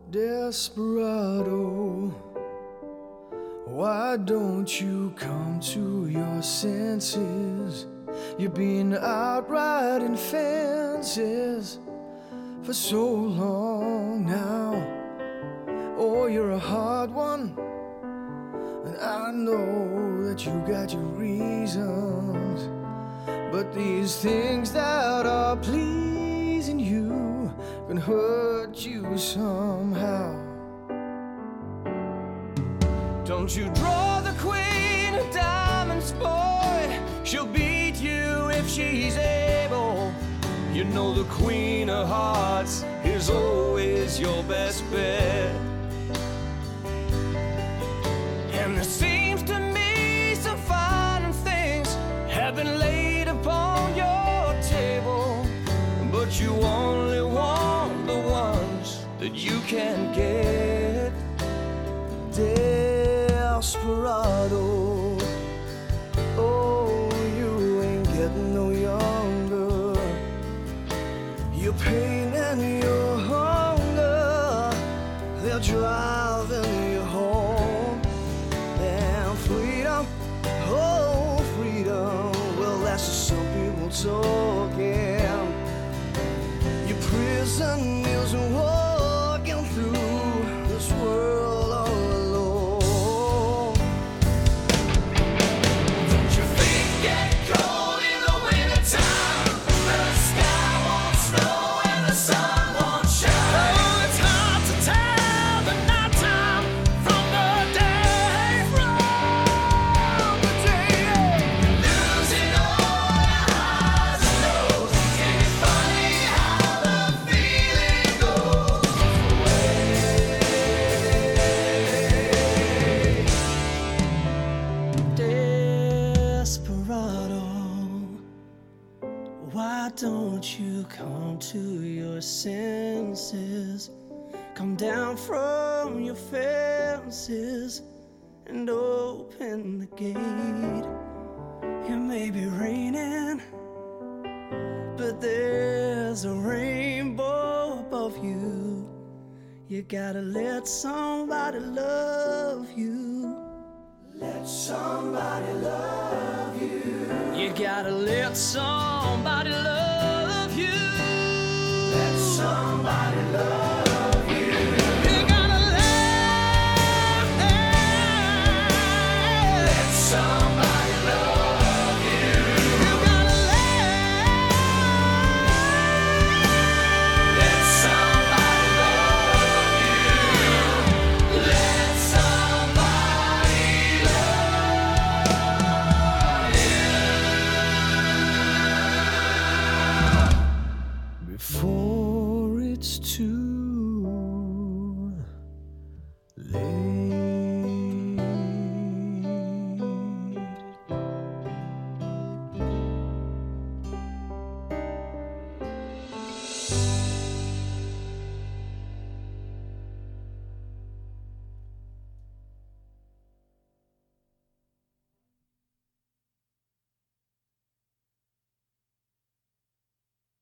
Desperado, why don't you come to your senses? You've been out riding fences for so long now. Oh, you're a hard one, and I know that you got your reasons, but these things that are pleasing you can hurt you somehow. Don't you draw the queen of diamonds, boy. She'll beat you if she's able. You know the queen of hearts is always your best bet. And there seems to me some fine things have been laid upon your table, but you only want the ones that you can get. Desperado, oh, you ain't getting no younger. Your pain and your hunger, they're driving you home. And freedom, oh, freedom, well, that's just some people talking. Your prison is walking through this world all alone. Don't you think get cold in the wintertime? The sky won't snow and the sun won't shine. Oh, it's hard to tell the nighttime from the day. Losing all your highs and lows. Ain't it funny how the feeling goes away? Desperado, why don't you come to your senses? Come down from your fences and open the gate. It may be raining, but there's a rainbow above you. You gotta let somebody love you. Let somebody love you. You gotta let somebody love you. Let somebody love you. You gotta let somebody love you. You gotta let somebody love you. Let somebody love you. Before it's too